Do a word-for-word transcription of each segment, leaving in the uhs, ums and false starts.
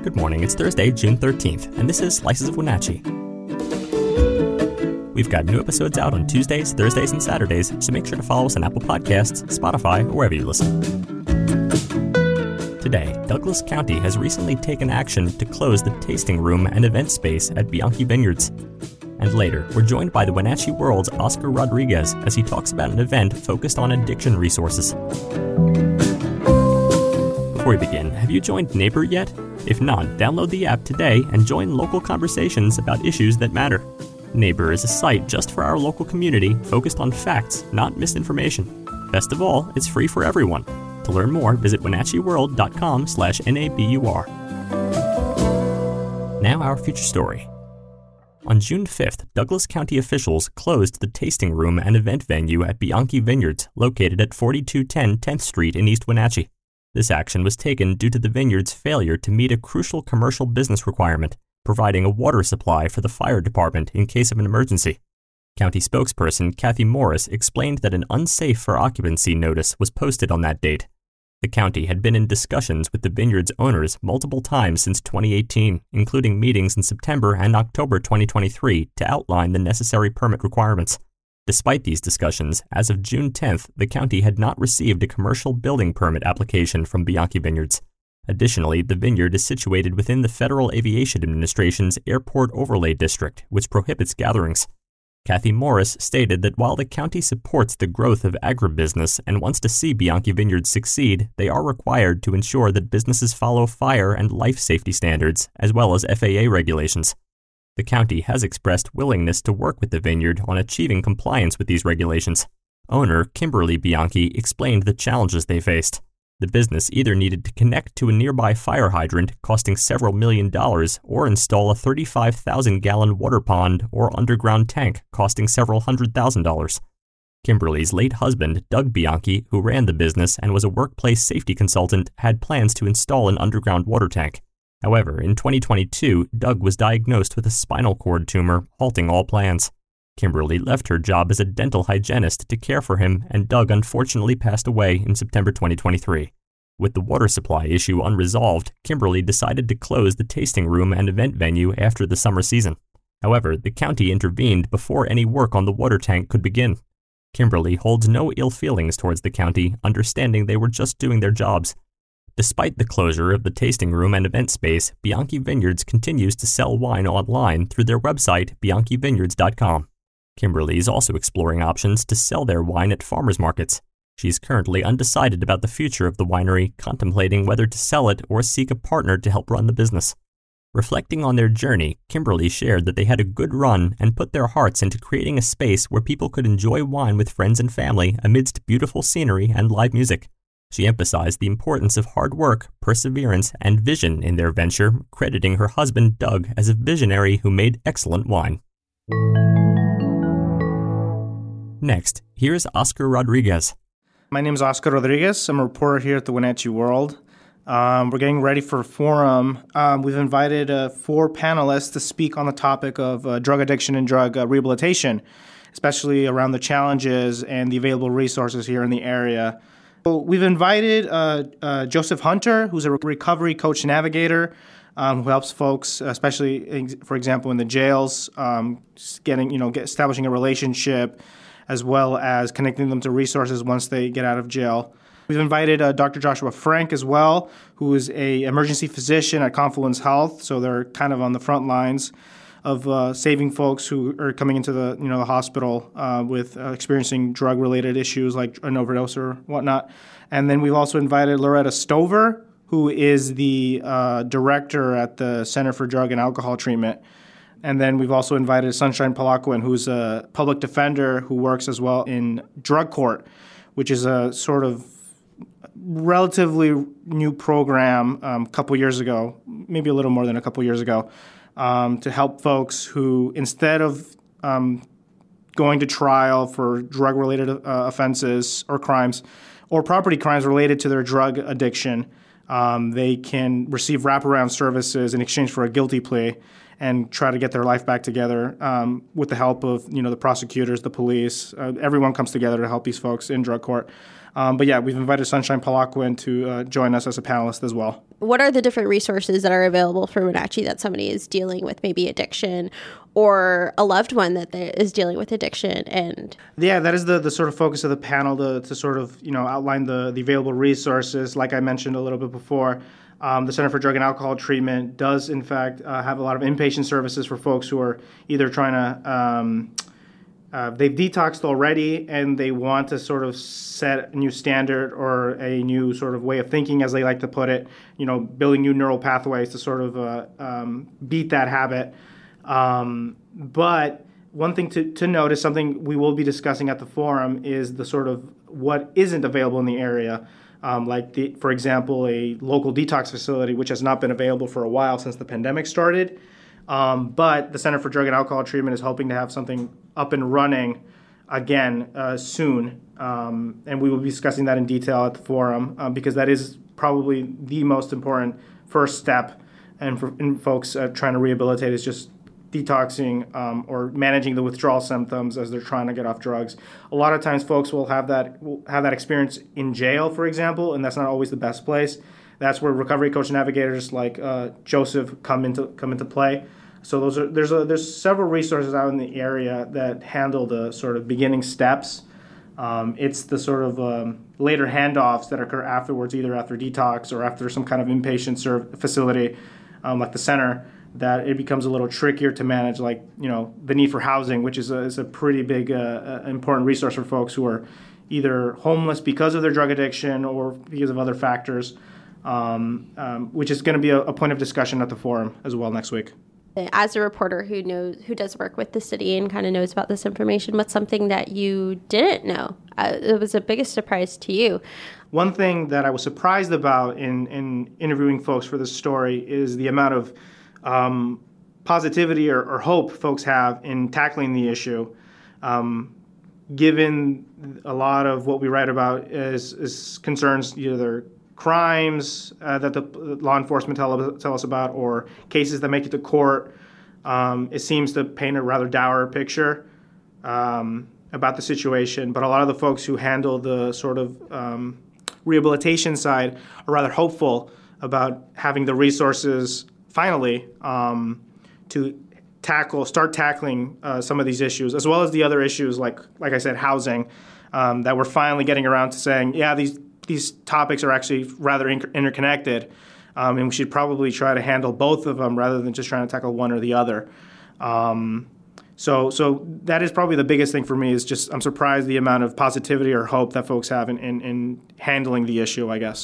Good morning, it's Thursday, June thirteenth, and this is Slices of Wenatchee. We've got new episodes out on Tuesdays, Thursdays, and Saturdays, so make sure to follow us on Apple Podcasts, Spotify, or wherever you listen. Today, Douglas County has recently taken action to close the tasting room and event space at Bianchi Vineyards. And later, we're joined by the Wenatchee World's Oscar Rodriguez as he talks about an event focused on addiction resources. Before we begin, have you joined Neighbor yet? If not, download the app today and join local conversations about issues that matter. Neighbor is a site just for our local community focused on facts, not misinformation. Best of all, it's free for everyone. To learn more, visit wenatchee world dot com slash N A B U R. Now our feature story. On June fifth, Douglas County officials closed the tasting room and event venue at Bianchi Vineyards, located at forty-two ten tenth Street in East Wenatchee. This action was taken due to the vineyard's failure to meet a crucial commercial business requirement, providing a water supply for the fire department in case of an emergency. County spokesperson Kathy Morris explained that an unsafe for occupancy notice was posted on that date. The county had been in discussions with the vineyard's owners multiple times since twenty eighteen, including meetings in September and October twenty twenty-three to outline the necessary permit requirements. Despite these discussions, as of June tenth, the county had not received a commercial building permit application from Bianchi Vineyards. Additionally, the vineyard is situated within the Federal Aviation Administration's Airport Overlay District, which prohibits gatherings. Kathy Morris stated that while the county supports the growth of agribusiness and wants to see Bianchi Vineyards succeed, they are required to ensure that businesses follow fire and life safety standards, as well as F A A regulations. The county has expressed willingness to work with the vineyard on achieving compliance with these regulations. Owner Kimberly Bianchi explained the challenges they faced. The business either needed to connect to a nearby fire hydrant costing several million dollars or install a thirty-five thousand gallon water pond or underground tank costing several hundred thousand dollars. Kimberly's late husband, Doug Bianchi, who ran the business and was a workplace safety consultant, had plans to install an underground water tank. However, in twenty twenty-two, Doug was diagnosed with a spinal cord tumor, halting all plans. Kimberly left her job as a dental hygienist to care for him, and Doug unfortunately passed away in September twenty twenty-three. With the water supply issue unresolved, Kimberly decided to close the tasting room and event venue after the summer season. However, the county intervened before any work on the water tank could begin. Kimberly holds no ill feelings towards the county, understanding they were just doing their jobs. Despite the closure of the tasting room and event space, Bianchi Vineyards continues to sell wine online through their website, bianchi vineyards dot com. Kimberly is also exploring options to sell their wine at farmers markets. She's currently undecided about the future of the winery, contemplating whether to sell it or seek a partner to help run the business. Reflecting on their journey, Kimberly shared that they had a good run and put their hearts into creating a space where people could enjoy wine with friends and family amidst beautiful scenery and live music. She emphasized the importance of hard work, perseverance, and vision in their venture, crediting her husband, Doug, as a visionary who made excellent wine. Next, here's Oscar Rodriguez. My name is Oscar Rodriguez. I'm a reporter here at the Wenatchee World. Um, we're getting ready for a forum. Um, we've invited uh, four panelists to speak on the topic of uh, drug addiction and drug uh, rehabilitation, especially around the challenges and the available resources here in the area. So we've invited uh, uh, Joseph Hunter, who's a recovery coach navigator, um, who helps folks, especially, for example, in the jails, um, getting, you know, get, establishing a relationship, as well as connecting them to resources once they get out of jail. We've invited uh, Doctor Joshua Frank as well, who is a emergency physician at Confluence Health, so they're kind of on the front lines of uh, saving folks who are coming into the you know the hospital uh, with uh, experiencing drug-related issues like an overdose or whatnot. And then we've also invited Loretta Stover, who is the uh, director at the Center for Drug and Alcohol Treatment. And then we've also invited Sunshine Palaquin, who's a public defender who works as well in drug court, which is a sort of relatively new program a um, couple years ago, maybe a little more than a couple years ago, um, to help folks who, instead of um, going to trial for drug-related uh, offenses or crimes or property crimes related to their drug addiction, um, they can receive wraparound services in exchange for a guilty plea and try to get their life back together um, with the help of, you know, the prosecutors, the police. Uh, everyone comes together to help these folks in drug court. Um, but yeah, we've invited Sunshine Palaquin to uh, join us as a panelist as well. What are the different resources that are available for Wenatchee that somebody is dealing with maybe addiction or a loved one that is dealing with addiction? And yeah, that is the, the sort of focus of the panel to, to sort of, you know, outline the, the available resources. Like I mentioned a little bit before, um, the Center for Drug and Alcohol Treatment does, in fact, uh, have a lot of inpatient services for folks who are either trying to um, Uh, they've detoxed already and they want to sort of set a new standard or a new sort of way of thinking, as they like to put it, you know, building new neural pathways to sort of uh, um, beat that habit. Um, but one thing to, to note is something we will be discussing at the forum is the sort of what isn't available in the area. Um, like, the, for example, a local detox facility, which has not been available for a while since the pandemic started. Um, but the Center for Drug and Alcohol Treatment is hoping to have something up and running again uh, soon. Um, and we will be discussing that in detail at the forum uh, because that is probably the most important first step. And for in folks uh, trying to rehabilitate is just detoxing um, or managing the withdrawal symptoms as they're trying to get off drugs. A lot of times folks will have that will have that experience in jail, for example, and that's not always the best place. That's where recovery coach navigators like uh, Joseph come into come into play. So those are there's a, there's several resources out in the area that handle the sort of beginning steps. Um, it's the sort of um, later handoffs that occur afterwards, either after detox or after some kind of inpatient serve facility, um, like the center, that it becomes a little trickier to manage. Like, you know, the need for housing, which is a, is a pretty big uh, important resource for folks who are either homeless because of their drug addiction or because of other factors. Um, um, which is going to be a, a point of discussion at the forum as well next week. As a reporter who knows who does work with the city and kind of knows about this information, what's something that you didn't know? Uh, it was the biggest surprise to you. One thing that I was surprised about in, in interviewing folks for this story is the amount of um, positivity or, or hope folks have in tackling the issue. Um, given a lot of what we write about is, is concerns either crimes uh, that the law enforcement tell, tell us about or cases that make it to court, um, it seems to paint a rather dour picture um, about the situation. But a lot of the folks who handle the sort of um, rehabilitation side are rather hopeful about having the resources finally um, to tackle, start tackling uh, some of these issues, as well as the other issues like, like I said, housing, um, that we're finally getting around to saying, yeah, these These topics are actually rather inter- interconnected, um, and we should probably try to handle both of them rather than just trying to tackle one or the other. Um, so, so that is probably the biggest thing for me. Is just I'm surprised the amount of positivity or hope that folks have in, in, in handling the issue, I guess.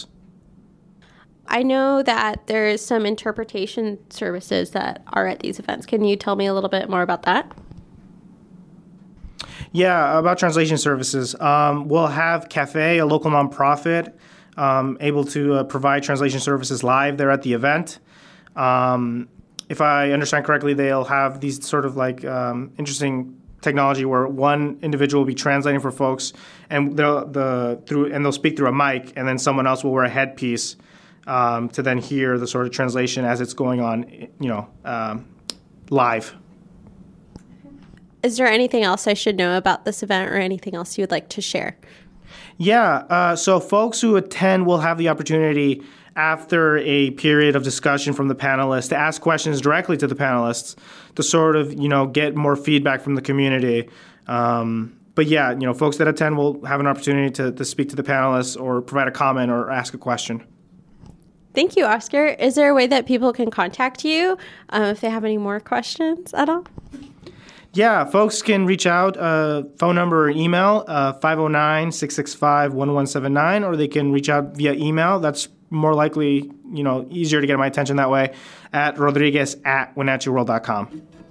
I know that there's some interpretation services that are at these events. Can you tell me a little bit more about that? Yeah, about translation services. Um, we'll have Cafe, a local nonprofit, um, able to uh, provide translation services live there at the event. Um, if I understand correctly, they'll have these sort of like um, interesting technology where one individual will be translating for folks, and they'll the through and they'll speak through a mic, and then someone else will wear a headpiece um, to then hear the sort of translation as it's going on, you know, um, live. Is there anything else I should know about this event or anything else you would like to share? Yeah, uh, so folks who attend will have the opportunity after a period of discussion from the panelists to ask questions directly to the panelists to sort of, you know, get more feedback from the community. Um, but yeah, you know, folks that attend will have an opportunity to, to speak to the panelists or provide a comment or ask a question. Thank you, Oscar. Is there a way that people can contact you um, if they have any more questions at all? Yeah, folks can reach out, uh, phone number or email, uh, five oh nine, six six five, one one seven nine, or they can reach out via email. That's more likely, you know, easier to get my attention that way, at Rodriguez at Wenatchee World dot com.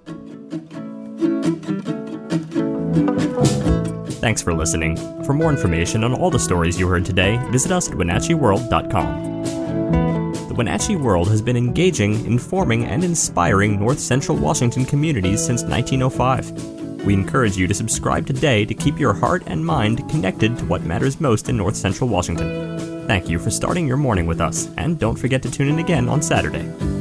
Thanks for listening. For more information on all the stories you heard today, visit us at Wenatchee World dot com. The Wenatchee World has been engaging, informing, and inspiring North Central Washington communities since nineteen oh five. We encourage you to subscribe today to keep your heart and mind connected to what matters most in North Central Washington. Thank you for starting your morning with us, and don't forget to tune in again on Saturday.